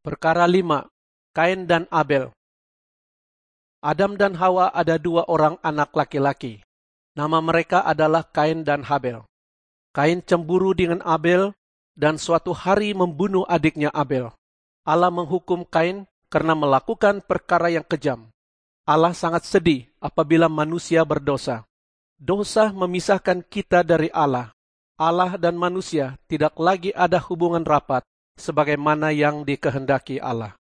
Perkara 5. Kain dan Abel. Adam dan Hawa ada dua orang anak laki-laki. Nama mereka adalah Kain dan Habel. Kain cemburu dengan Abel dan suatu hari membunuh adiknya Abel. Allah menghukum Kain karena melakukan perkara yang kejam. Allah sangat sedih apabila manusia berdosa. Dosa memisahkan kita dari Allah. Allah dan manusia tidak lagi ada hubungan rapat sebagaimana yang dikehendaki Allah.